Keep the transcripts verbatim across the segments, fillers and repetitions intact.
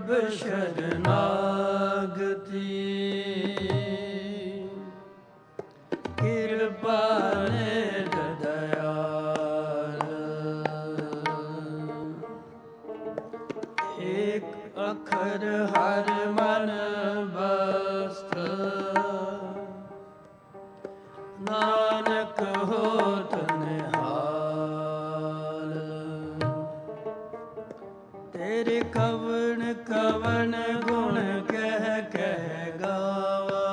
ਪ੍ਰਭ ਸ਼ਰਨਾਗਤੀ ਕਿਰਪਾ ਨਿਧ ਦਇਆਲ ਏਕ ਅਖਰ ਹਰ ਮਨ ਬਸਤ ਨਾਨਕ ਹੋਤ ਨਿਹਾਲ ਤੇਰੇ ਕਵਣ ਕਵਣ ਗੁਣ ਕਹਿ ਕਹਿ ਗਾਵਾ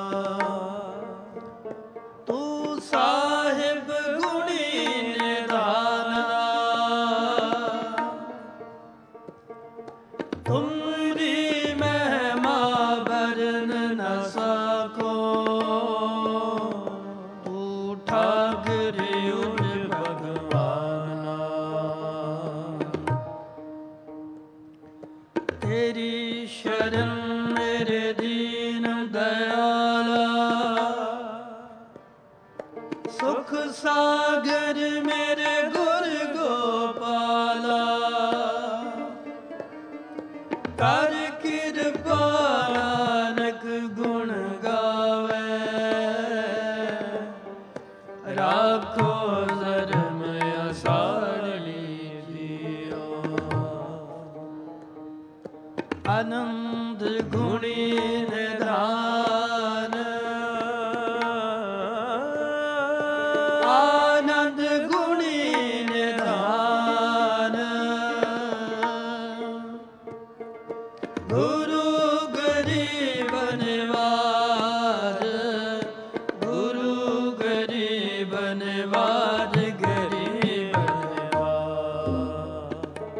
ਤੂੰ ਸਾਹਿਬ ਗੁਣੀ ਨਿਧਾਨਾ ਤੁਮਰੀ ਮਹਿਮਾ ਵਰਨ ਨ ਸਕੋ ਤੂੰ ਠਾਕੁਰ ਉਰ ਭਗਵਾਨਾ ਤੇਰੀ ਸ਼ਰਨ ਮੇਰੇ ਦੀਨ ਦਇਆਲਾ ਸੁਖ ਸਾਗਰ ਮੇਰੇ ਗੁਰ ਗੋਪਾਲਾ ਕਰ ਕਿਰਪਾ ਨਾਨਕ ਗੁਣ ਗਾਵੇ ਰਾਖੋ ਧਰਮ ਅਸਾਰਣੀ ਜੀਓ ਆਨੰਦ ਗੁਣੀ ਨਿਧਾਨ ਆਨੰਦ ਗੁਣੀ ਨਿਧਾਨ ਗੁਰੂ ਗਰੀਬ ਨਿਵਾਜ ਗੁਰੂ ਗਰੀਬ ਨਿਵਾਜ ਗਰੀਬ ਨਿਵਾਜ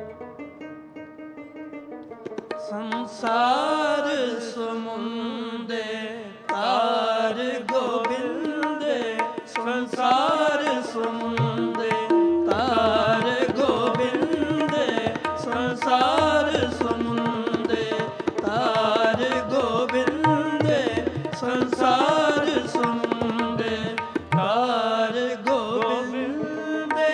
ਸੰਸਾਰ ਸਮੁੰਦੇ ਤਾਰ ਗੋਬਿੰਦੇ ਸੰਸਾਰ ਸਮੁੰਦੇ ਤਾਰ ਗੋਬਿੰਦੇ ਸੰਸਾਰ ਸਮੁੰਦੇ ਤਾਰ ਗੋਬਿੰਦੇ ਸੰਸਾਰ ਸਮੁੰਦੇ ਤਾਰ ਗੋਬਿੰਦੇ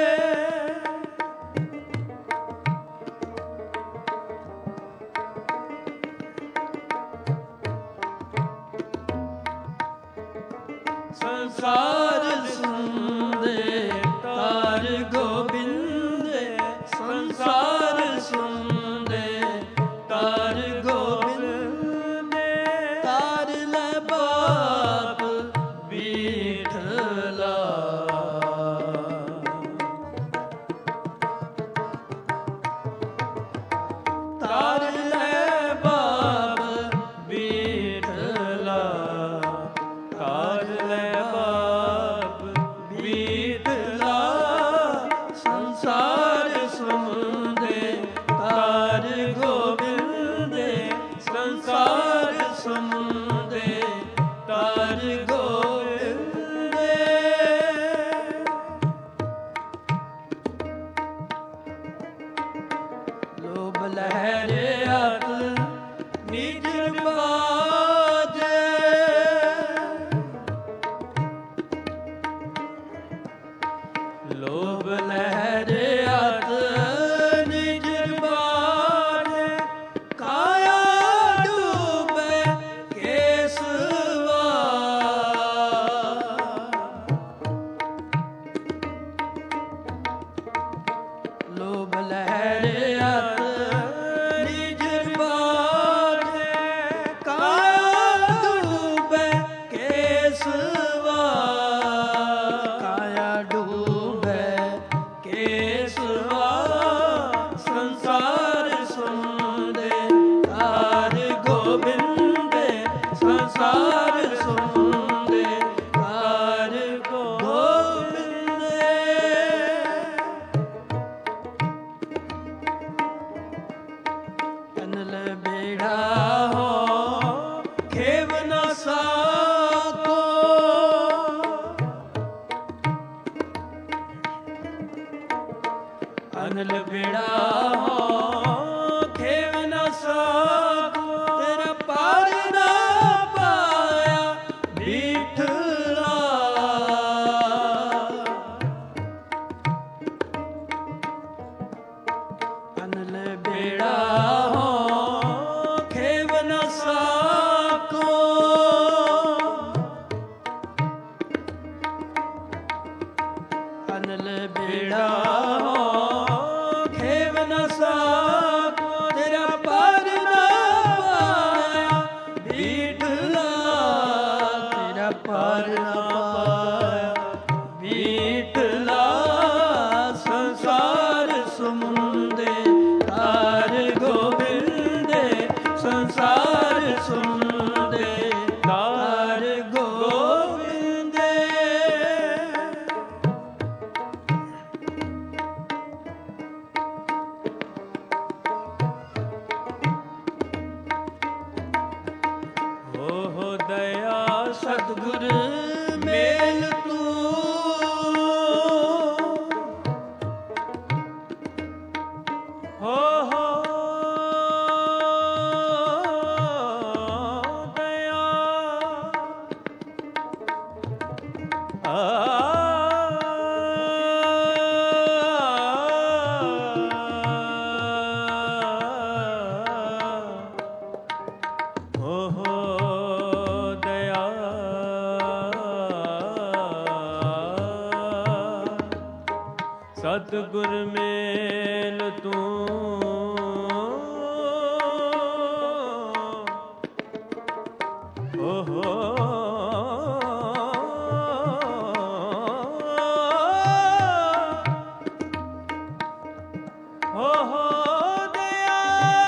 ਸੰਸਾਰ ਸੁੰਦੇ ਤਾਰ ਗੋਬਿੰਦੇ ਸੰਸਾਰ ਸੁੰਦੇ ਤਾਰ ਗੋਬਿੰਦੇ ਤਾਰ ਲੈ ਬਾਪ ਬੀਠਲਾ ਤਾਰ ਲੈ ਬਾਪ ਬੀਠਲਾ ਤਾਰ ਲੈ ਬਾਪ ਬੀਠਲਾ ਸੰਸਾਰ ਸਮੁੰਦੇ ਤਾਰ ਗੋਬਿੰਦੇ ਸੰਸਾਰ ਸਮੁੰਦੇ ਤਾਰ ਗੋਬਿੰਦੇ ਲੋਭ ਲਹਿਰੇ ਅਤ ਨਿਜ ਬਾਜੇ ਲੋਭ ਲਹਿਰੇ ਅਤ ਨਿਜ ਬਾਜੇ ਕਾਇਆ ਡੂਬੇ ਕੇਸਵਾ ਲੋਭ ਲਹਿਰੇ ਅਤ ਨਿਜ ਬਾਜੇ ਕਾਇਆ ਸੰਸਾਰ ਸੁਣਦੇ ਤਾਰ ਗੋਬਿੰਦੇ। ਹੋ ਦਇਆ ਸਤਿਗੁਰ ਮੇਲ ਤੂੰ, ਹੋ ਹੋ ਦਇਆ ਆ ਹੋ ਹੋ ਸਤਿਗੁਰ ਮੇਲ ਤੂੰ, ਹੋ ਹੋ ਹੋ ਹੋ ਦਇਆ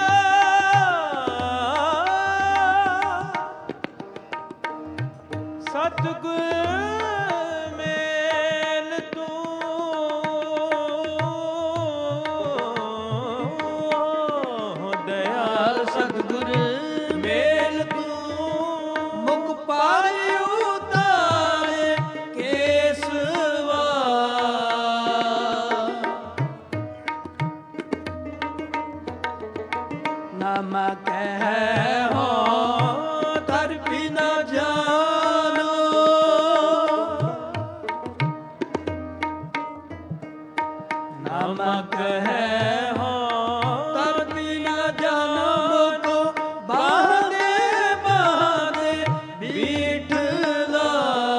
ਸਤਿਗੁਰ ਨਾਮ ਕਹਿ ਹੋ ਤਰ ਬਿਨਾ ਜਾਨੋ, ਨਾਮ ਕਹਿ ਹੋ ਤਰ ਬਿਨਾ ਜਾਨੋ ਕੋ ਬਾਂਦੇ ਬਾਂਦੇ ਬੀਠਲਾ।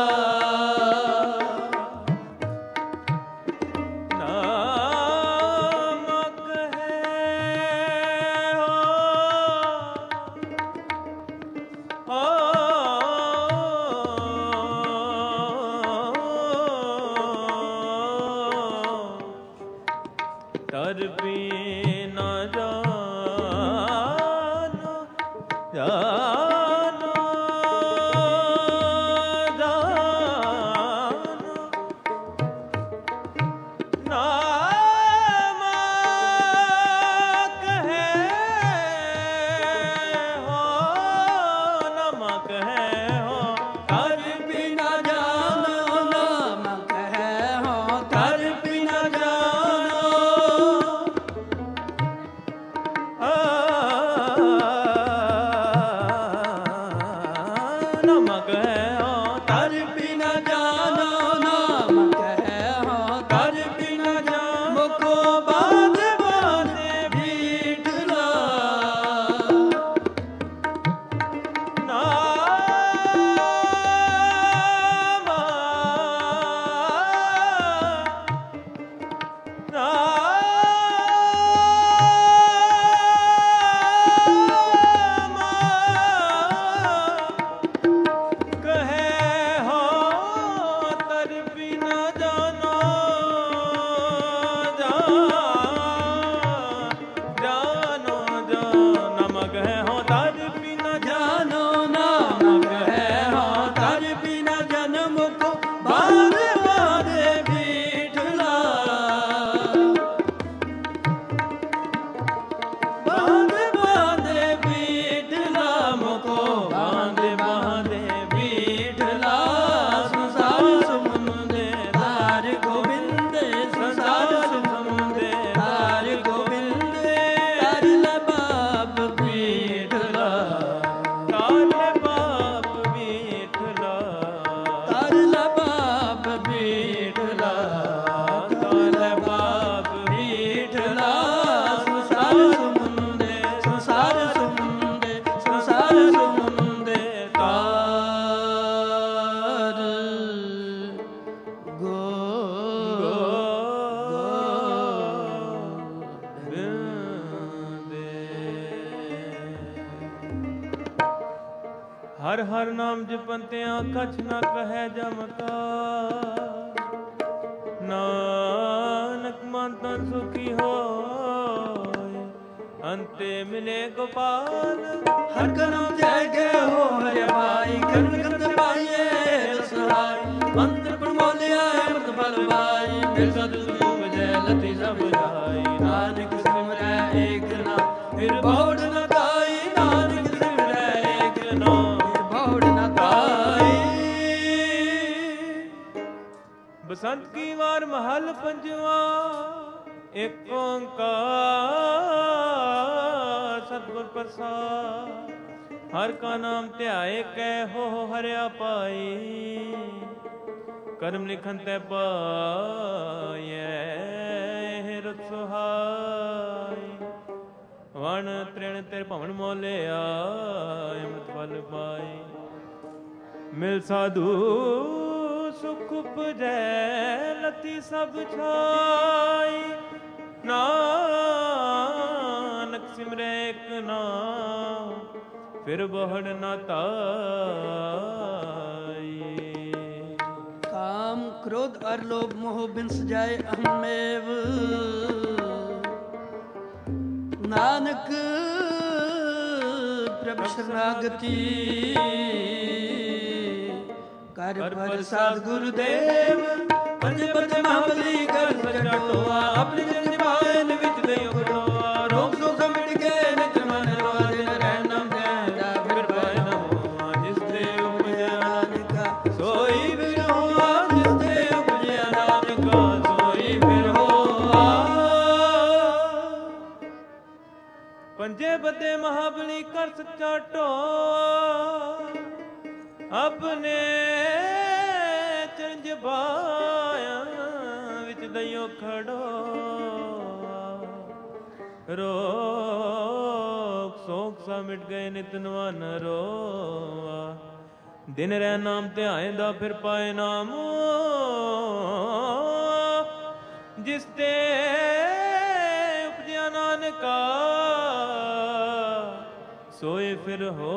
ਤਰ ਬਿਨਾ ਜਾਨੋ ਜਾਨੋ ਜਾਨੋ, ਨਾਮ ਕਹਿ ਹੋ ਨਾਮ ਕਹਿ ਹੋ ਤਰ ਬਿਨਾ ਜਾਨੋ, ਨਾਮ ਕਹਿ ਹੋ ਤਰ ਬਿਨਾ ਜਾਨੋ। ਨਾਮ ਕਹਿ ਹੋ ਤਰ ਬਿਨਾ ਜਾਨੋ, ਨਾਮ ਕਹਿ ਹੋ ਤਰ ਬਿਨਾ ਜਾਨੋ ਮੁਖੋ ਬਾਂਧ ਬਾਂਧੇ ਬੀਠਲਾ। ਨਾਮ ਹਰ ਹਰ ਨਾਮ ਜਪੰਤਿਆਂ ਕਛ ਨ ਕਹੈ ਜਮ ਕਾ, ਨਾਨਕ ਮਨ ਤਨ ਸੁਖੀ ਹੋਇ ਅੰਤੇ ਮਿਲੇ ਗੋਪਾਲ। ਹਰ ਕਾ ਨਾਮ बसंत की वार महल पंजवा एक ओंकार सतगुर प्रसाद। हर का नाम ध्याए कै हो हरिया पाई। कर्म लिखन तै पाए रुत सुहाई। वण तृण तेरे भवन मोलिया अमृत फल पाई। मिल साधु सुख उपजै लती सब छाई। नानक सिमरै एक नाम फिर बहुड़ न ताई। काम क्रोध और लोभ मोह बिंस जाए अहमेव। नानक प्रभु शरणागति कर प्रसाद गुरुदेव। पंज पद महाबली कर सचटोआ। अपने जन निभाए विच दयो खटोआ। रोग सुख मिट के नित मन रोआ। दिन रहन नाम ध्यान फिर पाए न होआ। जिस दे उपजया नानका सोई फिर होआ। जिस दे उपजया नानका सोई फिर होआ। पंजे बदे महाबली कर सच्चा टोआ। अपने चरंज बाया विच दइयो खड़ो। रोग सोख सा मिट गए नित नवा न रोआ। दिन रह नाम ध्याए दा फिर पाए नाम। जिस ते उपजया नानका सोए फिर हो।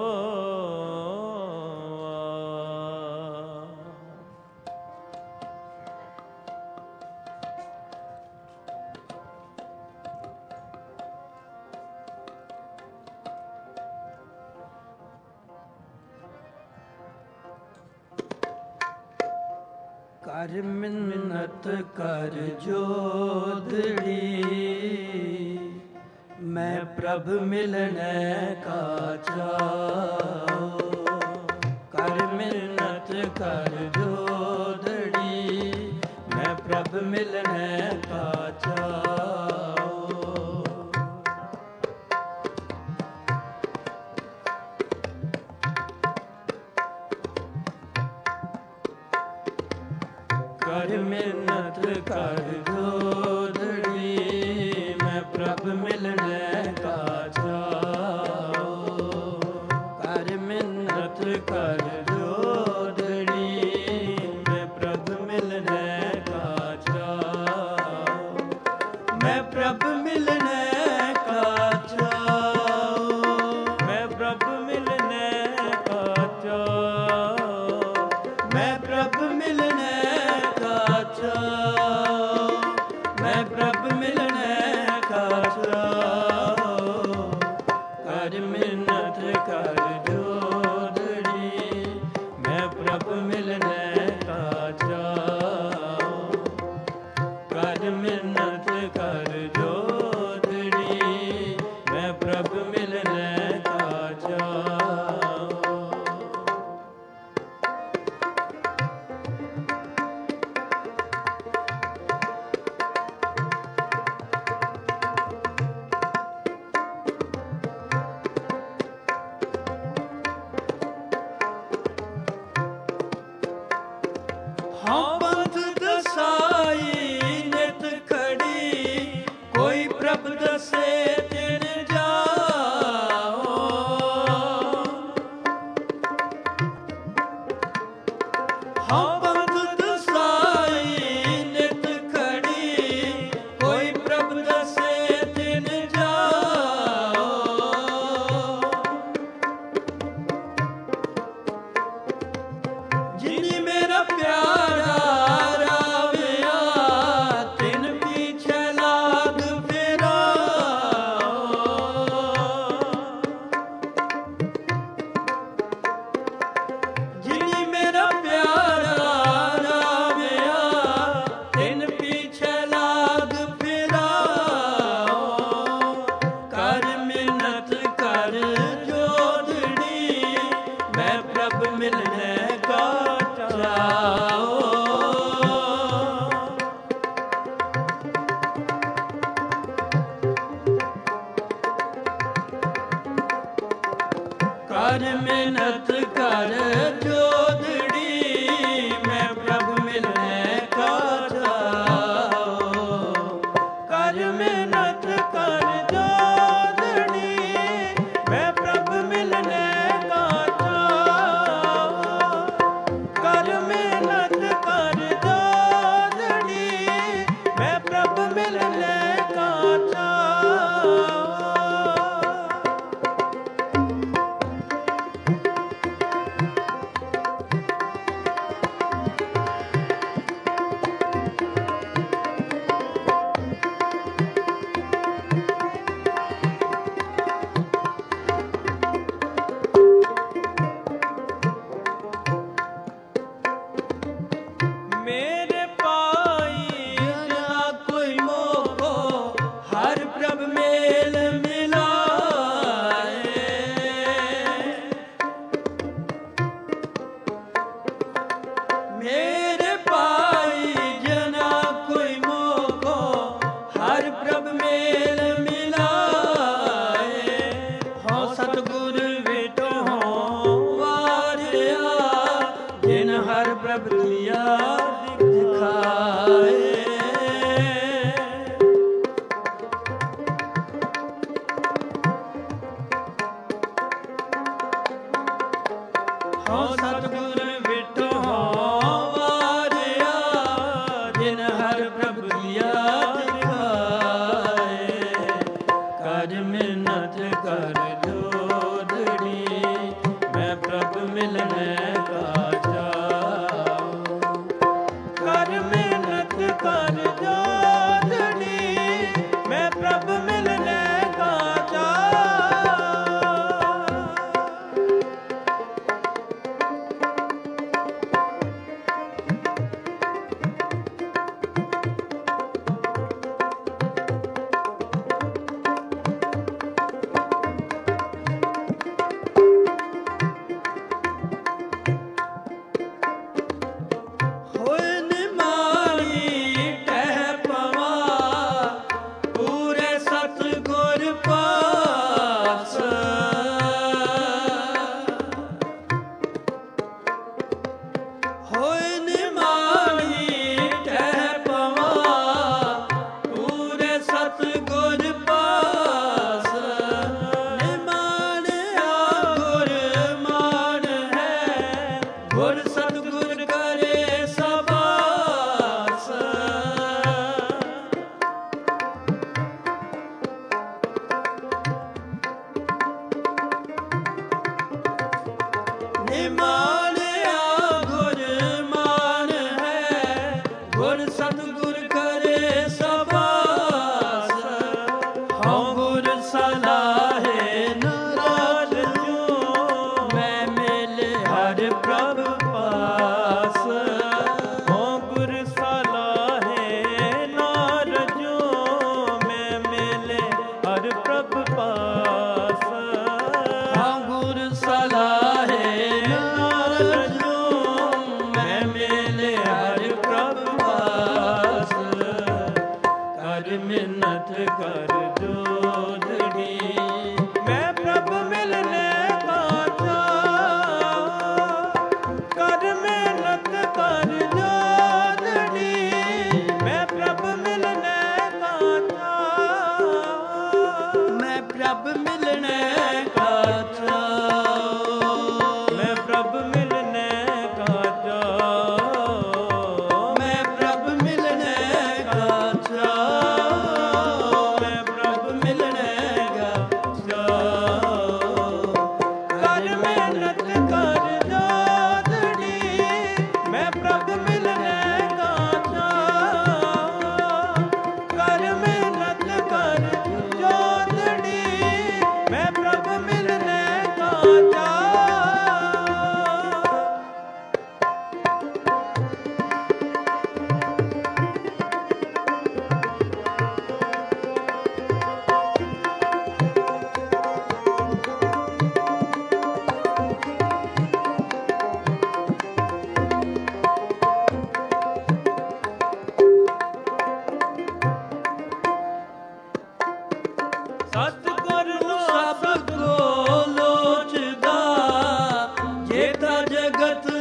कर मिन्नत कर जोदड़ी। मैं प्रभ मिलने का चाओ। कर मिन्नत कर जोदड़ी। मैं प्रभ मिलने का चाओ। कर मिन्नत कर जोदड़ी। मैं प्रभ मिलने का चाओ। कर मिन्नत कर जोदड़ी। मैं प्रभ मिलने का चाओ। मैं प्रभ मिलने का चाओ। मैं प्रभ मिलने का चाओ। मैं प्रभ मिलने मैं प्रभ मिलने का चाओ। कर मिन्नत कर जोदड़ी। मैं प्रभ मिलने का चाओ। कर मिन्नत कर जोदड़ी। मैं प्रभ मिलने का चाओ। हाँ पंथ दसाई नित खड़ी। कोई प्रभ दसे तिन जाओ। हाँ पंथ दसाई नित खड़ी। कोई प्रभ दसे तिन जाओ। जिनी मेरा प्यारा राविया। तिन पीछे लाग फिराओ। जिनी मेरा प्यारा राविया। तिन पीछे लाग फिराओ। कर मिन्नत कर जोदड़ी। मैं प्रभ मिलने का चाओ। ਕਰ ਮਿਹਨਤ ਕਰ ਜੋਦੜੀ, ਮੈਂ ਪ੍ਰਭ ਮਿਲਣੇ ਕਾ ਚਾਓ। ਕਰ ਮਿਹਨਤ ਕਰ ਜੋਦੜੀ, ਮੈਂ ਪ੍ਰਭ ਮਿਲਣੇ ਕਾ ਚਾਓ। ਕਰ ਮਿਹਨਤ ਕਰ ਜੋਦੜੀ, ਮੈਂ ਪ੍ਰਭ ਮਿਲਣੇ ਕਾ ਚਾਓ। ਮੇਰੇ ਪਾਈ ਨਾ ਕੋਈ ਮੋਹ ਹਰ ਪ੍ਰਭ ਮੇਲ ਮਿਲਾਏ। ਮੇਰੇ ਪਾਈ ਜਨਾ ਕੋਈ ਮੋਹ ਹਰ ਪ੍ਰਭ ਮੇਲ ਮਿਲਾਏ। ਹਉ ਸਤਿਗੁਰ ਵਿਟੋ ਹਉ ਵਾਰਿਆ, ਜਿਨ ਹਰ ਪ੍ਰਭ ਲਿਆ ਦਿਖਾਏ। ਹਉ ਸਤਿਗੁਰ ਵਿਟੋ ਹਉ ਵਾਰਿਆ, ਜਿਨ ਹਰ ਪ੍ਰਭ ਲਿਆ ਦਿਖਾਏ। ਕਰ ਮਿਹਨਤ ਕਰ ਜੋਦੜੀ, ਮੈਂ ਪ੍ਰਭ ਮਿਲਣੇ ਕਾ ਚਾਓ। ਕਰ ਮਿਹਨਤ ਕਰ ਜੋਦੜੀ, ਮੈਂ ਪ੍ਰਭ ਮਿਲਣੇ ਕਾ ਚਾਓ। ਹੋਏ ਨਿਮਾਣੀ ਟਹਿ ਪਵਾ, ਪੂਰੇ ਸਤਿਗੁਰ ਪਾਸ। ਹੋਏ ਨਿਮਾਣੀ ਟਹਿ ਪਵਾ, ਪੂਰੇ ਸਤਿਗੁਰ ਪਾਸ। ਨਿਮਾਣਿਆ ਗੁਰ ਮਾਨ ਹੈ, ਗੁਰ ਸਤਿਗੁਰ ਕਰੇ ਸਬਾਸ। ਨਿਮਾਣਿਆ ਗੁਰ ਮਾਨ ਹੈ, ਗੁਰ ਸਤਿਗੁਰ ਕਰੇ ਸਬਾਸ। ਹਉ ਗੁਰ ਸਲਾਹੇ ਨਾਰਾਜ ਜੋ, ਮੈਂ ਮਿਲੇ ਹਰ ਪ੍ਰਭ ਪਾਸ। ਹਉ ਗੁਰ ਸਲਾਹੇ ਨਾਰਜੋ, ਮੈਂ ਮਿਲੇ ਹਰ ਪ੍ਰਭ ਪਾਸ। ਹਉ ਗੁਰ ਸਲਾਹੇ ਨਾਰਜੋ, ਮੈਂ ਮਿਲੇ ਹਰ ਪ੍ਰਭ ਪਾਸ। ਕਰ ਮਿਹਨਤ ਕਰ ਜੋਦੜੀ, ਮੈਂ ਪ੍ਰਭ ਮਿਲਣੇ ਕਾ ਚਾਓ। ਕਰ ਮਿਹਨਤ ਕਰ ਜੋਦੜੀ, ਮੈਂ ਪ੍ਰਭ ਮਿਲਣੇ ਕਾ ਚਾਓ। ਮੈਂ ਪ੍ਰਭ ਮਿਲਣੇ ਕਾ ਚਾਓ। ਮੈਂ ਪ੍ਰਭ ਮਿਲਣੇ ਕਾ ਚਾਓ। ਮੈਂ ਪ੍ਰਭ ਮਿਲਣੇ ਕਾ ਚਾਓ। ਮੈਂ ਪ੍ਰਭ ਮਿਲਣੇ ਕਾ ਚਾਓ। ਕਰ ਮਿਹਨਤ ਕਰ ਜੋਦੜੀ, ਮੈਂ ਪ੍ਰਭ ਮਿਲਣੇ ਕਾ ਚਾਓ। ਕਰ ਮਿਹਨਤ ਕਰ ਜੋਦੜੀ, ਮੈਂ ਪ੍ਰਭ ਮਿਲਣੇ ਕਾ ਚਾਓ।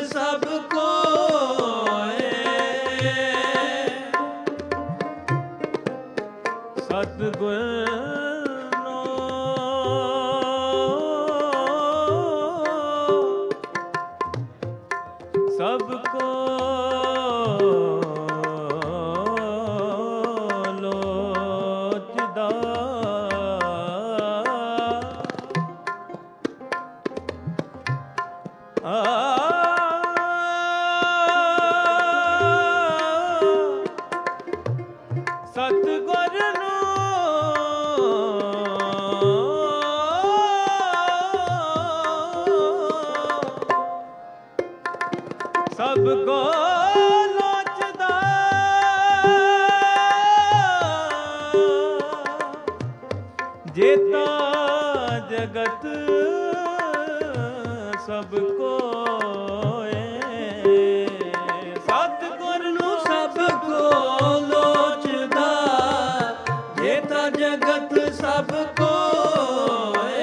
ਸਭ ਕੋਏ। ਸਤਿਗੁਰ ਸਭ ਕੋ ਲੋਚਦਾ। ਆ ਸਤਿਗੁਰ ਨੂੰ ਸਭ ਕੋ ਲੋਚਦਾ। ਜੇਤਾ ਜਗਤ ਸਭ ਕੋਏ। ਸਤਿਗੁਰ ਨੂੰ ਸਭ ਕੋ ਲੋਚਦਾ। ਜੇਤਾ ਜਗਤ ਸਭ ਕੋਏ।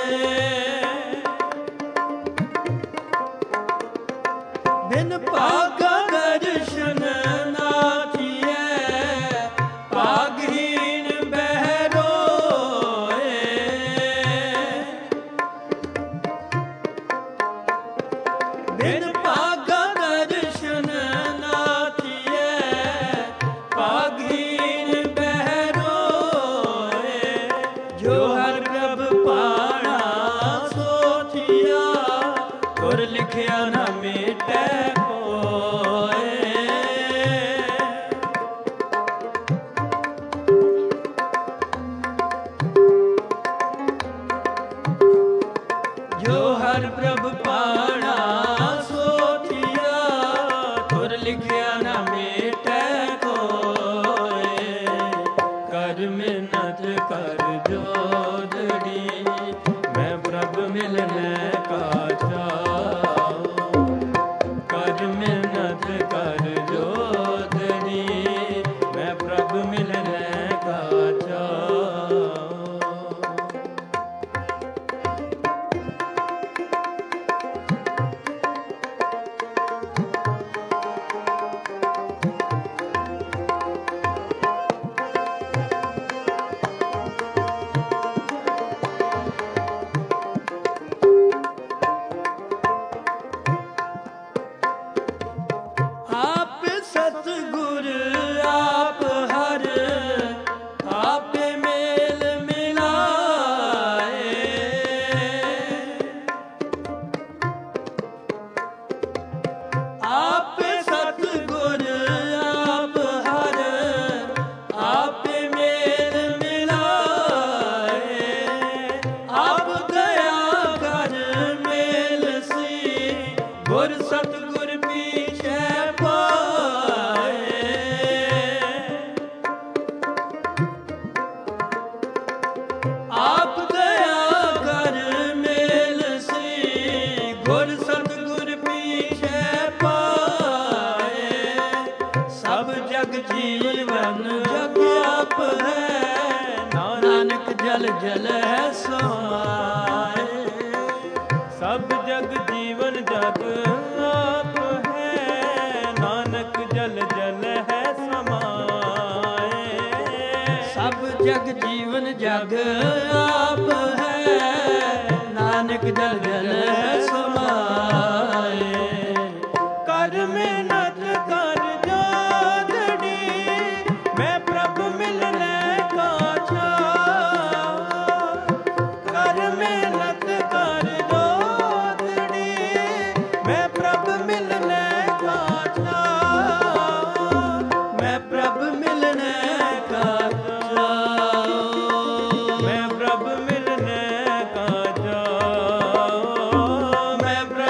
ਬਿਨ ਭਾਗਾ ਦਰਸ਼ਨ ਨਾਥੀਐ। ਭਾਗਹੀਨ ਬਹਿਰੋਏ। ਬਿਨ ਭਾਗਾ ਦਰਸ਼ਨ ਨਾਥੀਐ। ਭਾਗਹੀਨ ਬਹਿਰੋਏ। ਜੋ ਹਰਿ ਪ੍ਰਭ ਪਾਣਾ ਸੋਚਿਆ। ਗੁਰ ਲਿਖਿਆ ਨਾ ਮੇਟੈ ਕੋਇ। ਜੋ ਹਰਿ ਪ੍ਰਭ ਪਾਣਾ ਸੋਚਿਆ। ਗੁਰ ਲਿਖਿਆ ਨਾ ਮੇਟੈ ਕੋਇ। ਕਰ ਮਿਹਨਤ ਕਰ ਜੋਦੜੀ। ਮੈਂ ਪ੍ਰਭ ਮਿਲਨੈ ਕਾ ਚਾਉ। ਕਰ ਮਿਹਨਤ ਕਰ ਜੋਦੜੀ। ਮੈਂ ਪ੍ਰਭ ਮਿਲਨੈ ਕਾ ਚਾਉ। ਆਪ ਸਤਿਗੁਰ ਆਪ ਹਰ। ਆਪੇ ਮੇਲ ਮਿਲਾਏ। ਆਪ ਸਤਿਗੁਰ ਆਪ ਹਰ। ਆਪੇ ਮੇਲ ਮਿਲਾਏ। ਆਪ ਦਇਆ ਕਰ ਮੇਲ ਸੀ। ਗੁਰ ਸਤਿਗੁਰ ਪੀਛੇ ਪਾਏ। ਆਪ ਦਇਆ ਕਰ ਮੇਲ ਸੀ। ਗੁਰ ਸਤਿਗੁਰ ਪੀਛੇ ਪਾਏ। ਸਭ ਜਗ ਜੀਵਨ ਜਗ ਆਪ ਹੈ। ਨਾਨਕ ਜਲ ਜਲ ਹੈ ਸਮਾਏ। ਸਭ ਜਗ ਜੀਵਨ ਜਗ ਆਪ ਹੈ। ਨਾਨਕ ਜਲ ਜਲ ਹੈ ਸਮਾਏ। ਸਭ ਜਗ ਜੀਵਨ ਜਗ ਆਪ ਹੈ। ਨਾਨਕ ਜਲ ਜਲ ਹੈ ਸਮਾਏ। ਕਰ ਮਿਹਨਤ ਕਰ ਜੋਦੜੀ। ਮੈਂ ਪ੍ਰਭ ਮਿਲਨੈ ਕਾ ਚਾਉ। ਕਰ ਮਿਹਨਤ ਕਰ ਜੋਦੜੀ। ਮੈਂ ਪ੍ਰਭ ਮਿਲਨੈ ਕਾ ਚਾਉ। ਮੈਂ ਪ੍ਰਭ ਮਿਲਨੈ ਕਾ ਚਾਉ। ਮੈਂ ਪ੍ਰਭ ਮਿਲਨੈ ਕਾ ਚਾਉ। ਮੈਂ ਪ੍ਰਭ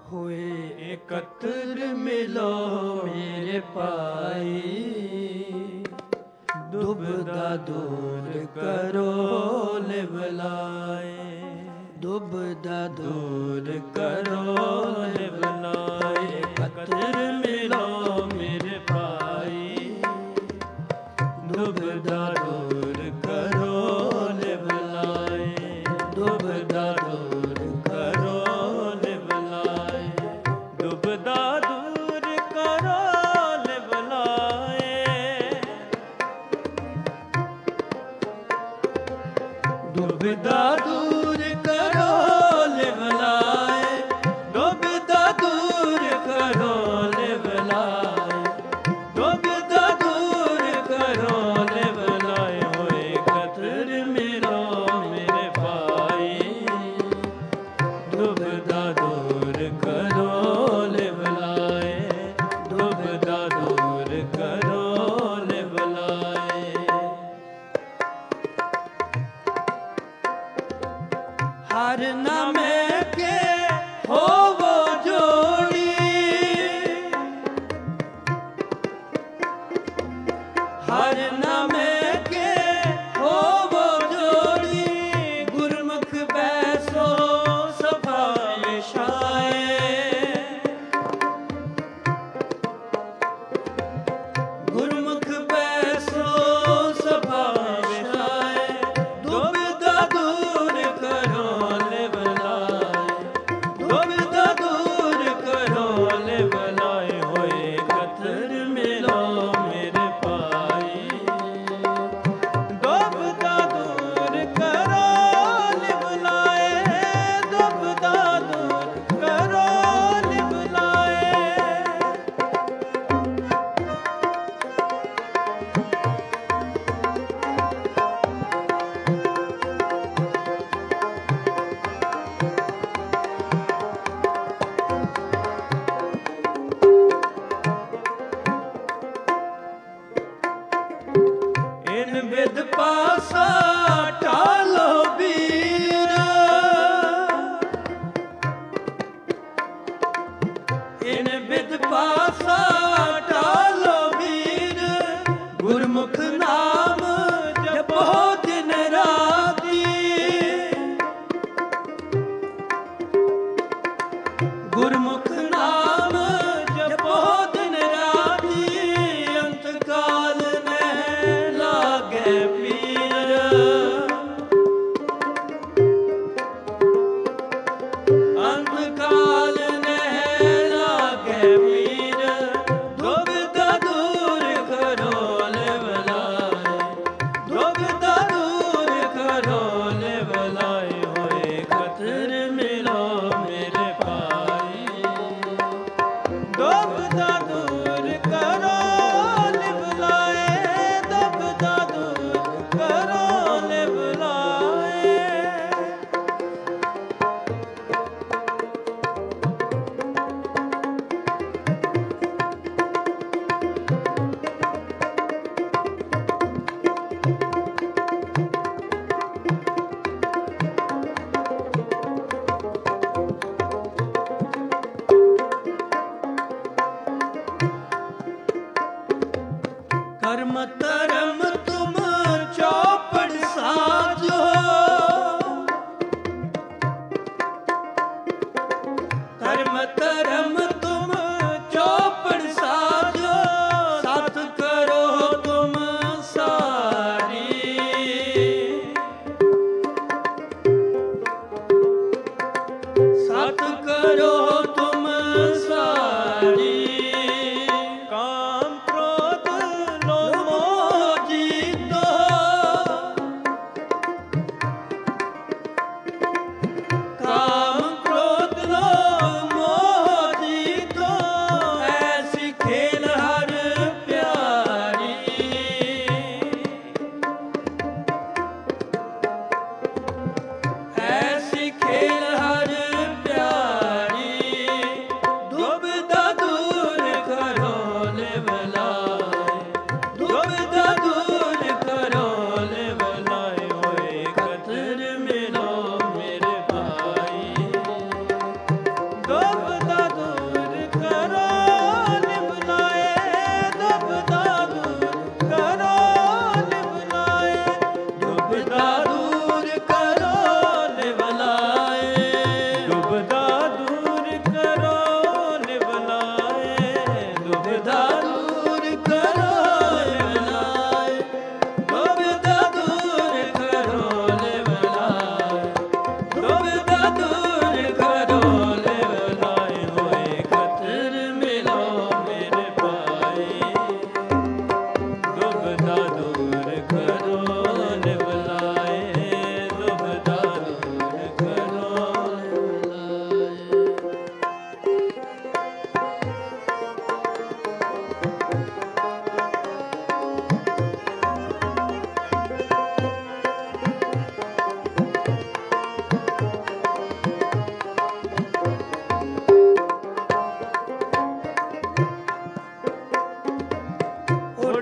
ਹੋਏ ਇਕੱਤਰ ਮਿਲੋ ਮੇਰੇ ਭਾਈ, ਦੁਬਦਾ ਦੂਰ ਕਰੋ ਲਿਵ ਲਾਏ, ਦੁਬਦਾ ਦੂਰ ਕਰੋ ਲਿਵ ਲਾਏ। ਇਕੱਤਰ ਮਿਲੋ ਮੇਰੇ ਭਾਈ, ਦੁਬਦਾ ਦੂਰ ਕਰੋ ਲਿਵ ਲਾਏ, ਦੁਬਦਾ ਦੂਰ ਕਰੋ ਲਿਵ ਲਾਏ, ਦੁਬਦਾ ਦੂਰ ਕਰੋ ਲਿਵ ਲਾਏ, ਦੁਬਦਾ ਦੂਰ ਕਰੋ ਲਿਵ ਲਾਏ, ਦੁਬਦਾ ਦੂਰ ਕਰੋ ਲਿਵ ਲਾਏ, ਦੁਬਦਾ ਦੂਰ ਕਰੋ ਲਿਵ ਲਾਏ। ਹੋਏ ਇਕੱਤਰ ਮਿਲੋ ਮੇਰੇ ਭਾਈ, ਦੁਬਦਾ ਦੂਰ ਕਰੋ ਲਿਵ ਲਾਏ, ਦੁਬਦਾ ਦੂਰ ਕਰੋ ਲਿਵ ਲਾਏ। ਹਰ ਨਾਮੇ ਕੇ ਹੋਵੋ ਜੋੜੀ, ਹਰ ਨਾਮੇ ਕੇ ਹੋਵੋ ਜੋੜੀ, ਗੁਰਮੁਖ ਬੈਸੋ ਸਭਾ ਵਿਛਾਏ, ਗੁਰਮੁਖ ਬੈਸੋ ਸਭਾ ਵਿਛਾਏ, ਦੁਬਦਾ ਦੂਰ ਕਰੋ ਲਿਵ ਲਾਏ, ਦੁਬਦਾ ਦੂਰ ਕਰੋ ਲਿਵ ਲਾਏ। ਹੋਏ ਇਕੱਤਰ ਮਿਲੋ ਮੇਰੇ ਭਾਈ, ਦੁਬਦਾ ਦੂਰ ਕਰੋ ਲਿਵ ਲਾਏ, ਦੁਬਦਾ ਦੂਰ ਕਰੋ ਲਿਵ ਲਾਏ। ਇਨ ਬਿਦ ਪਾਸਾ ਟਾਲੋ ਵੀਰ, ਇਨ ਬਿਦ ਪਾਸਾ ਟਾਲੋ ਵੀਰ, ਗੁਰਮੁਖ ਨਾਮ ਜਪੋ ਦਿਨ ਰਾਤੀ, ਗੁਰਮੁਖ ਨਾਮ ਜਪੋ ਦਿਨ ਰਾਤੀ, ਅੰਤ ਕਾਲ ਨਹਿ ਲਾਗੇ ਪੀਰ, ਅੰਤ ਕਾਲ ਨਹਿ ਲਾਗੇ ਪੀਰ, ਦੁਬਦਾ ਦੂਰ ਕਰੋ ਲਿਵ ਲਾਏ, ਦੁਬਦਾ ਦੂਰ ਕਰੋ ਲਿਵ ਲਾਏ। ਹੋਏ ਇਕੱਤਰ ਮਿਲੋ ਮੇਰੇ ਭਾਈ, ਦੁਬਦਾ ਦੂਰ ਕਰੋ ਲਿਵ ਲਾਏ, ਦੁਬਦਾ ਦੂਰ ਕਰੋ ਲਿਵ ਲਾਏ। ਕਰਮ ਧਰਮ ਤੁਮ ਚੌਪੜ ਸਾਜੋ, ਕਰਮ ਧਰਮ ਤੁਮ ਚੌਪੜ ਸਾਜੋ, ਸਤ ਕਰੋ ਤੁਮ ਸਾਰੀ, ਸਤ ਕਰੋ ਤੁਮ ਸਾਰੀ। ਕਾਮ ਕ੍ਰੋਧ ਲੋਭ ਮੋਹ ਜੀ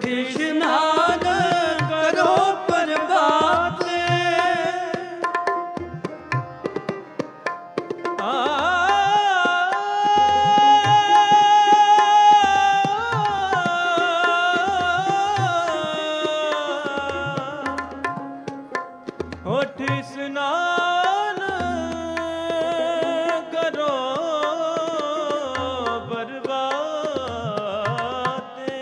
ਉਠੀ ਇਸ਼ਨਾਨ ਕਰੋ ਪ੍ਰਭਾਤ ਉਠ ਇਸ਼ਨਾਨ ਕਰੋ ਬਰਬਾਤੇ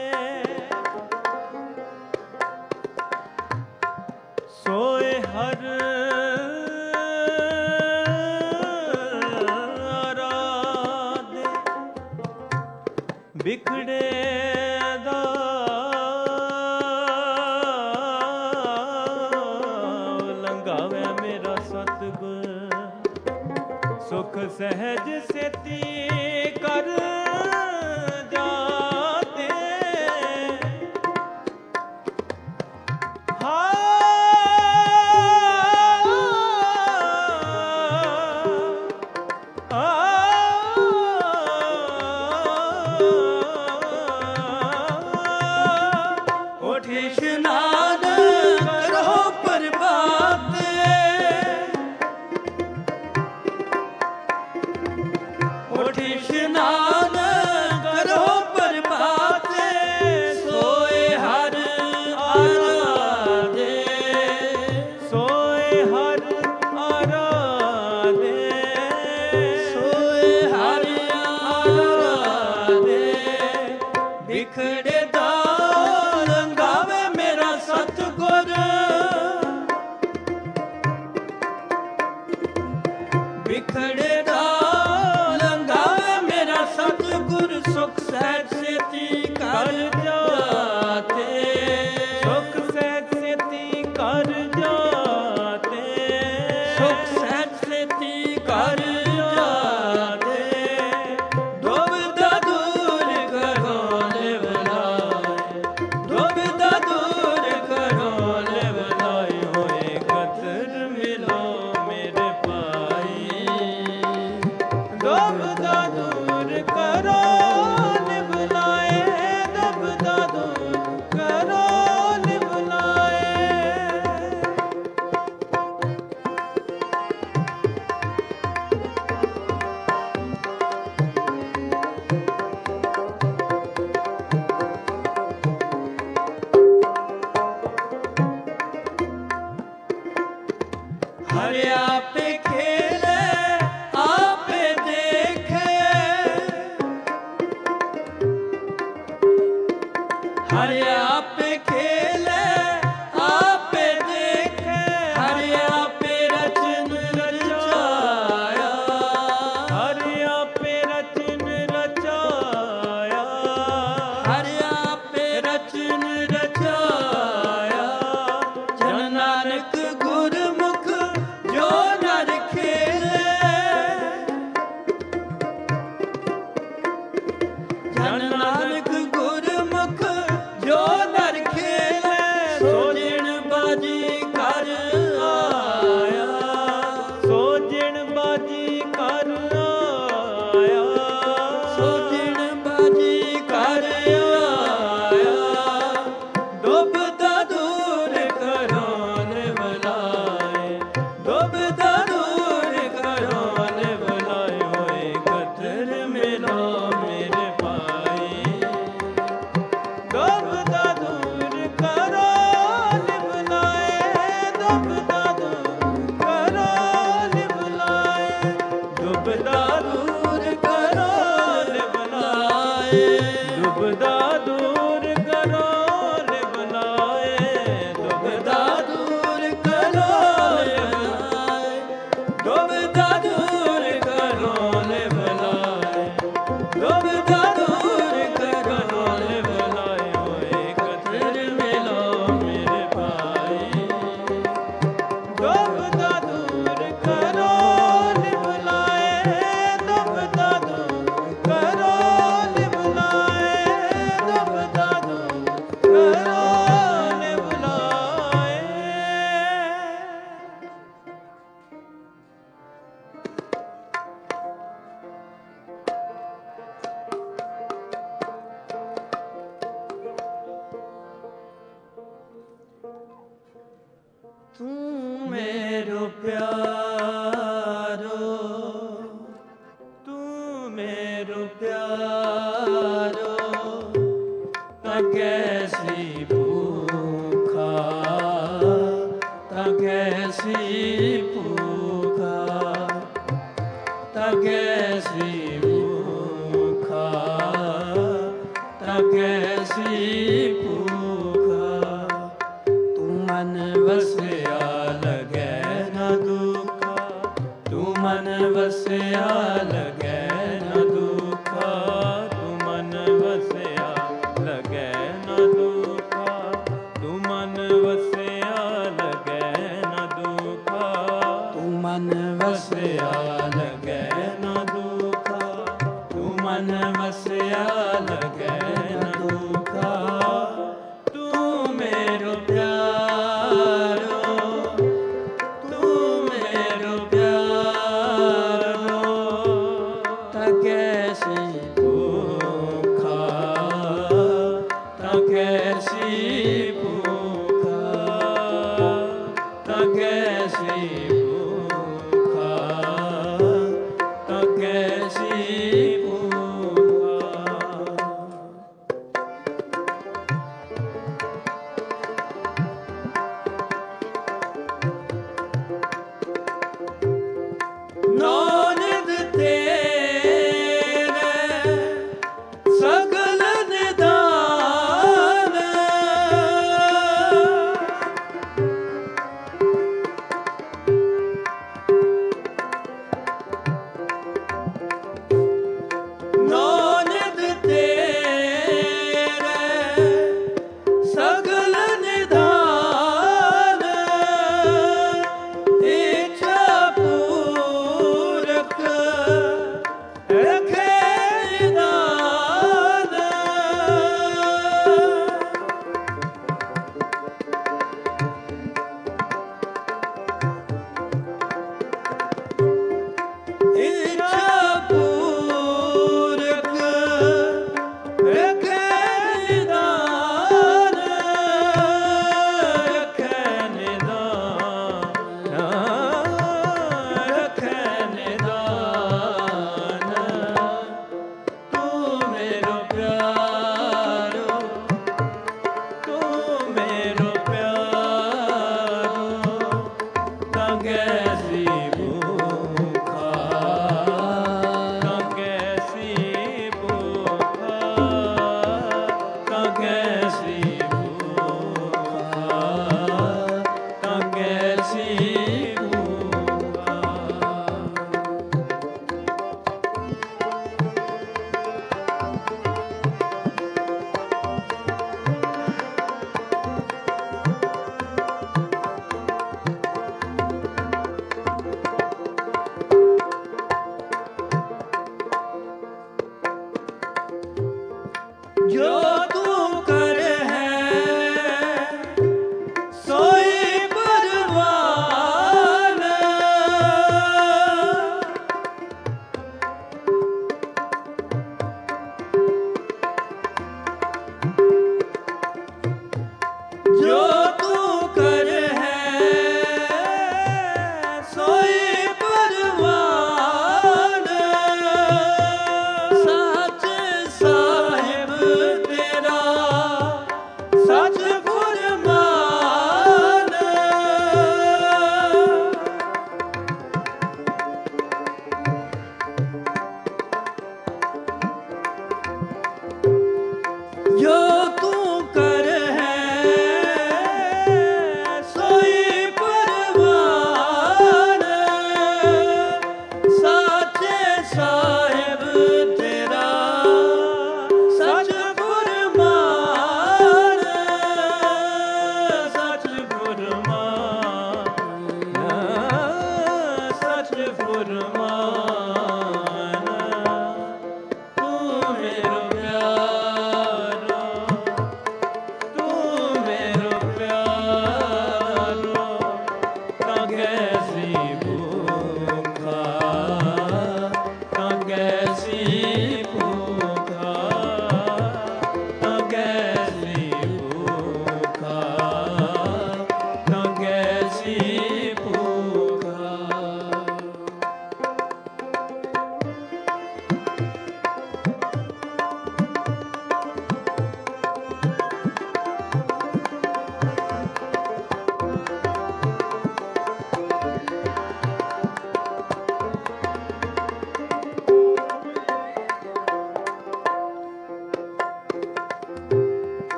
ਸੋਏ ਹਰ ਆਰਾਧੇ ਬਿਖੜੇ ਦਾ ਲੰਘਾਵੇ ਮੇਰਾ ਸਤਿਗੁਰ ਸੁਖ ਸਹਿਜ ਸੇਤੀ ਕਰ ਜਾਤੇ ਹਾ ਉਠੀ ਇਸ਼ਨਾਨ ਕਰੋ ਪ੍ਰਭਾਤ ਉਠੀ ਇਸ਼ਨਾਨ ਕਰੋ ਪ੍ਰਭਾਤ ਸੋਏ ਹਰ ਆਰਾਧੇ ਸੋਏ ਹਰ ਆਰਾਧੇ ਸੋਏ ਹਰ ਆਰਾਧੇ ਬਿਖੜੇ ਦਾ ਲੰਘਾਵੇ ਮੇਰਾ ਸਤਿਗੁਰ ਬਿਖੜੇ ਦਾ ਲੰਘਾਵੇ ਮੇਰਾ ਸਤਿਗੁਰ ਸੁਖ ਸਹਿਜ ਸੇਤੀ ਕਰ ਜਾਤੇ ਸੁਖ ਸਹਿਜ ਸੇਤੀ ਕਰ ਜਾਤੇ ਸੁਖ ਸਹਿਜ ਸੇਤੀ ਕਰ ਜਾਤੇ ਦੁਬਿਧਾ ਦੂਰ ਕਰੋ ਲਿਵ ਲਾਏ ਦੁਬਿਧਾ ਦੂਰ ਕਰੋ ਲਿਵ ਲਾਏ ਹੋਏ ਕਤਰ ਮਿਲੋ ਮੇਰੇ ਭਾਈ ਦੁਬਿਧਾ ਦੂਰ ਕਰੋ ਲਿਵ ਲਾਏ ਦਬਦਾ ਦੂਰ ਕਰੋ ਲਿਵ ਲਾਏ ਹਰਿ ਆਪੇ ਖੇਲੇ ਆਪੇ ਦੇਖੇ ਹਰਿ ਆਪੇ ਖੇਲੇ ਆਪੇ ਦੇਖੇ ਹਰਿ ਆਪੇ ਰਚਨ ਰਚਾਇਆ ਹਰਿ ਆਪੇ ਰਚਨ ਰਚਾਇਆ ਹਰਿ ਆਪੇ ਰਚਨ ਰਚਾਇਆ ਜਨ ਨਾਨਕ ਗੁਰਮੁਖ ਜੋ ਨਰ ਖੇਲੇ ਜਨ ਨਾਨਕ ਗੁਰਮੁਖ ਜੋ ਨਰ ਖੇਲੇ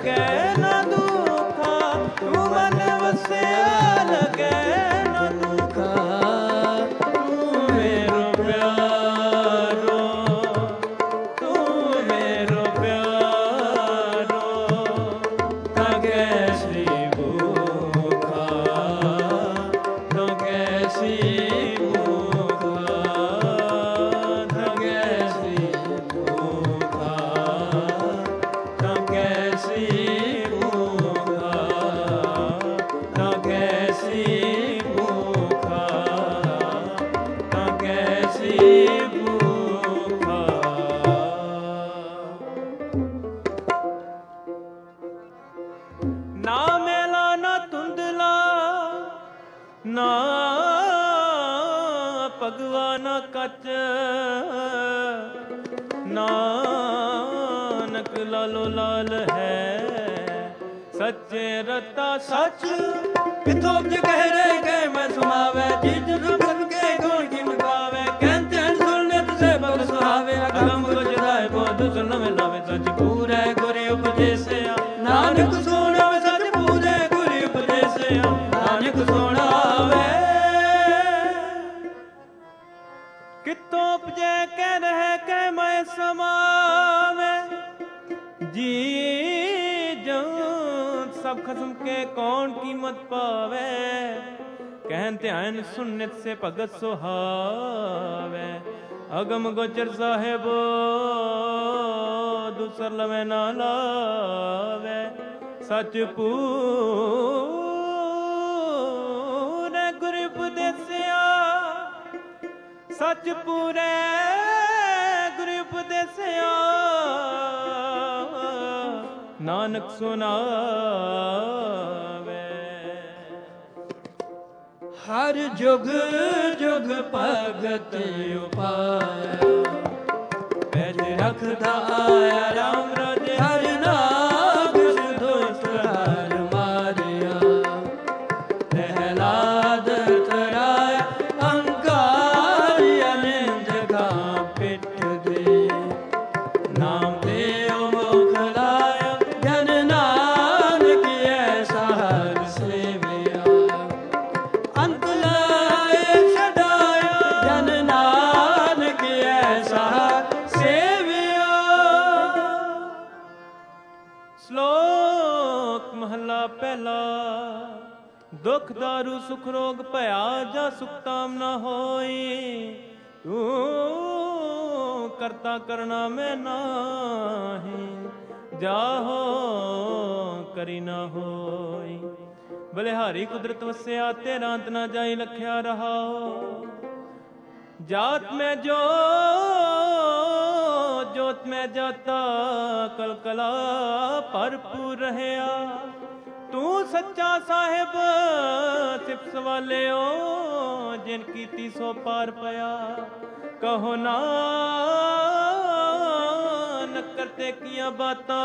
ਲਗੈ ਨਾ ਦੁਖਾ, ਤੂੰ ਮਨ ਵਸਿਆ ਲਗੈ ਨਾ ਦੁਖਾ। ਤੂੰ ਮੇਰੋ ਪਿਆਰੋ, ਤੂੰ ਮੇਰੋ ਪਿਆਰੋ, ਤਗੈ ਸ੍ਰੀ ਭੂਖਾ, ਤਗੈ ਸ੍ਰੀ ਭੂਖਾ, ਤਗੈ ਸ੍ਰੀ ਭੂਖਾ, ਤਗੈ ਸ੍ਰੀ ਭੂਖਾ, ਤਗੈ ਸ੍ਰੀ ਭੂਖਾ, ਤਗੈ ਸ੍ਰੀ ਭੂਖਾ। ਨਾ ਮੇਲਾ ਨਾ ਧੁੰਦਲਾ, ਨਾ ਭਗਵਾ ਨਾ ਕੱਚ, ਨਾਨਕ ਲਾਲੋ ਲਾਲ ਹੈ ਸੱਚੇ ਰਤਾ ਸੱਚ। ਕਿਥੋਂ ਜ ਗਹਿਰੇ ਗਏ ਮੈਂ ਸੁਣਾਵੇ, ਜਿਜ ਸੁਣ ਕੇ ਗੁਣ ਕੀ ਮੁਕਾਵੇ। ਕਹਿੰਦੇ ਹਨ ਸੁਣਨੇ ਤੁਸੇ ਬਗ ਸੁਹਾਵੇ, ਅਗਮ ਗੁਜਰਾਏ ਬੋਧ ਸੁਣ ਨਵੇਂ ਨਵੇਂ ਸੱਚ ਪੂਰੇ ਗੁਰੇ ਉਪਦੇਸਿਆ। ਨਾਨਕ ਸੁਣਾਵੇ ਸੱਚ ਪੂਰੇ ਗੁਰੇ ਉਪਦੇਸਿਆ, ਨਾਨਕ ਸੁਣਾਵੇ। ਕਿਤੋਂ ਉਪਜੈ ਕਹਿ ਰਹਿ ਕਹਿ ਮੈਂ ਸਮਾਵੇ, ਜੀ ਜੋ ਸਭ ਖਸਮ ਕੇ ਕੌਣ ਕੀਮਤ ਪਾਵੇ। ਕਹਿਨ ਧਿਆਨ ਸੁਨ ਨਿਤ ਸੇ ਭਗਤ ਸੁਹਾਵੇ, ਅਗਮ ਗੋਚਰ ਸਾਹਿਬੋ ਦੂਸਰ ਲਵੇ ਨਾ ਲਾਵੇ। ਸਚ ਪੂਰੇ ਗੁਰ ਉਪਦੇਸਿਆ, ਸਚ ਪੂਰੇ ਗੁਰ ਉਪਦੇਸਿਆ, ਨਾਨਕ ਸੁਨਾਵੇ। ਹਰ ਜੁਗ ਜੁਗ ਭਗਤ ਉਪਾਇਆ, ਪੈਜ ਰਖਦਾ ਆਇਆ ਰਾਮ ਰਾਜੇ। ਹਰ ਨਾਗ ਦੁਸ਼ਟ ਹਰ ਮਾਰਿਆ, ਪ੍ਰਹਿਲਾਦ ਤਰਾਇਆ ਅੰਕਾਰ ਅਨੰਦ ਗਾ ਪਿੱਠ ਦੇ। ਨਾਮ ਦੇਵ ਮੁਖ ਲਾਇਆ, ਜਨ ਨਾਨਕ ਐਸਾ ਹਰ ਸੇਵਿਆ। ਅੰਤ ਲਾਏ ਛਡਾਇਆ, ਜਨ ਨਾਨਕ ਐਸਾ ਸੇਵਿਆ। ਸ਼ਲੋਕ ਮਹਲਾ ਪਹਿਲਾ। ਦੁਖ ਦਾਰੂ ਸੁਖ ਰੋਗ ਭਇਆ, ਜਾ ਸੁਖ ਤਾਮ ਨਾ ਹੋਈ। ਤੂੰ ਕਰਤਾ ਕਰਨਾ ਮੈਂ ਨਾਹੀ, ਜਾਹੋ ਕਰੀ ਨਾ ਹੋਈ। ਬਲਿਹਾਰੀ ਕੁਦਰਤ ਵਸਿਆ, ਤੇਰਾ ਅੰਤ ਨਾ ਜਾਈ ਲਖਿਆ ਰਹਾਓ। ਜਾਤ ਮੈਂ ਜੋ ਜੋਤ ਮੈਂ ਜਾਤਾ, ਕਲ ਕਲਾ ਭਰਪੂਰ ਰਹਿਆ। ਤੂੰ ਸੱਚਾ ਸਾਹਿਬ ਸਿਫਤ ਵਾਲਿਓ, ਜਿਨ ਕੀਤੀ ਸੋ ਪਾਰ ਪਿਆ। ਕਹੋ ਨਾਨਕ ਕਰਤੇ ਕੀਆਂ ਬਾਤਾਂ,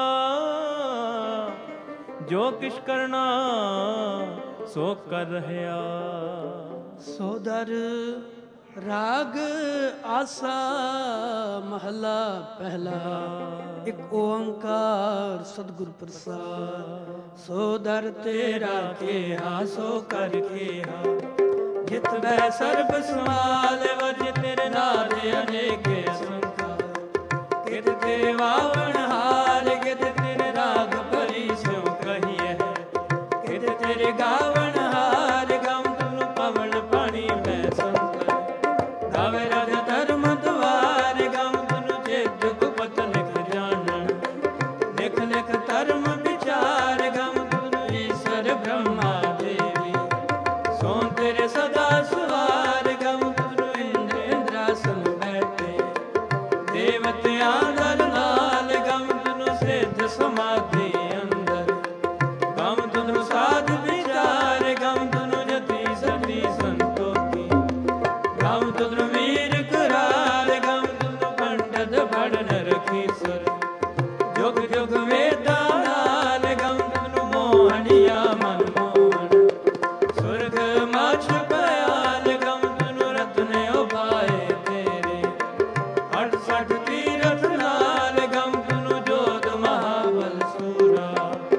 ਜੋ ਕਿਛ ਕਰਨਾ ਸੋ ਕਰ ਰਹਿਆ। ਸੋਦਰ ਰਾਗ ਆਸਾ ਮਹਲਾ ਪਹਿਲਾ। ਇੱਕ ਓੰਕਾਰ ਸਤਿਗੁਰ ਪ੍ਰਸਾਦ। ਸੋ ਦਰ ਤੇਰਾ ਕੇਹਾ ਸੋ ਕਰ ਕੇਹਾ, ਜਿਤ ਬੈ ਸਰਬ ਸਮਾਲ ਵਜ ਤੇਰੇ ਨਾਦ ਅਨੇਕੇ ਸੰਕਾਰ। ਕਿਤ ਤੇ ਵਾਵਣ ਹਾਰ, ਕਿਤ ਤੇਰੇ ਰਾਗ ਭਰੀ ਸਿਉ ਕਹੀਏ। ਕਿਤ ਤੇਰੇ ਗਾਵਣ ਹਾਰ, ਗਮ ਤੁਮ ਪਵਨ ਪਾਣੀ ਮੈਂ ਸੰਕਰ। ਗਾਵੇ ਰਜ ਧਰਮ ਦੁਆਰ, ਗਮ ਤੁਨ ਚੇਤ ਗੁਪਤ ਲਿਖ ਜਾਣਨ। ਲਿਖ ਲਿਖ ਧਰਮ ਵਿਚਾਰ, ਗਮ ਤੁਨ ਈਸ਼ਰ ਬ੍ਰਹਮਾ ਦੇਵੀ। ਸੋ ਤੇਰੇ ਸਦਾ ਸੁਵਾਰ, ਗਮ ਤੁਨ ਇੰਦਰ ਇੰਦਰਾਸਨ ਬੈਠੇ। ਦੇਵਤਿਆਂ ਦਰ ਨਾਲ, ਗਮ ਤੁਨ ਸਿੱਧ ਸਮਾਧੀ ਅੰਦਰ। ਗਮ ਤੁਨ ਸਾਧ ਵਿਚਾਰ, ਗਮ ਤੁਨ ਜਤੀ ਸਤੀ ਸੰਤੋਖੀ। ਗਮ ਤੁਨ ਵੀਰ ਕਰਾਰ, ਗਮ ਤੁਨ ਪੰਡਤ ਬੜਨ ਰਖੀਸਰ। ਜੁਗ ਜੁਗ ਵੇਦਾਂ ਨਾਲ, ਗਮ ਤੁਨ ਮੋਹਣੀਆ ਮਨ ਮੋਹਣ। ਸੁਰਗ ਮਾਛ ਪਿਆਲ, ਗਮ ਤੁਨ ਰਤਨ ਉਪਾਏ ਤੇਰੇ। ਅਠ ਸਠ ਤੀਰਥ ਨਾਲ, ਗਮ ਤੁਨ ਜੋਤ ਮਹਾਬਲ ਸੂਰਾ।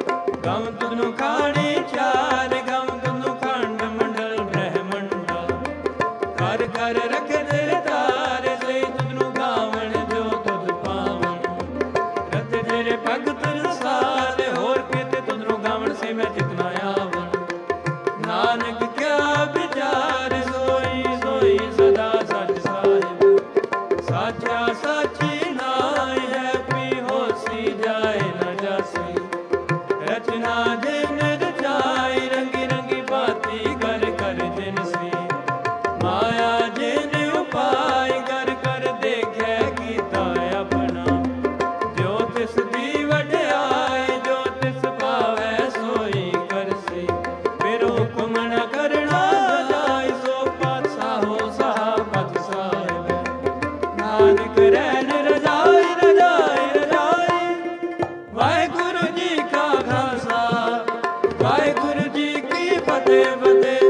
ਜਾਸੀ। ਰਚਨਾ ਜਿਨ ਰਚਾਈ ਰੰਗੀ ਰੰਗੀ ਭਾਤੀ ਕਰ ਕਰ ਜਿਨ ਸੀ। ਮਾਇਆ ਜਿਨ ਉਪਾਈ ਕਰ ਕਰ ਦੇਖੈ ਕੀਤਾ ਆਪਣਾ। ਜੋ ਤਿਸ ਦੀ ਵਡਿਆਈ ਜੋ ਤਿਸ ਭਾਵੈ ਸੋਈ ਕਰਸੀ। ਫਿਰ ਹੁਕਮ ਨ ਕਰਨਾ ਜਾਇ ਸੋ ਪਾਤਸ਼ਾਹੋ ਸਾਹਾ ਪਤ ਸਾਹਿਬ। ਨਾਨਕ ਰਹਿਣ ਰਜਾਈ ਰਜਾਈ ਰਜਾਈ। ਵਾਹਿਗੁਰੂ ਜੀ ਕਾ ਖਾਲਸਾ ਵਾਹਿਗੁਰੂ ਜੀ ਕੀ ਫਤਿਹ ਫਤਿਹ।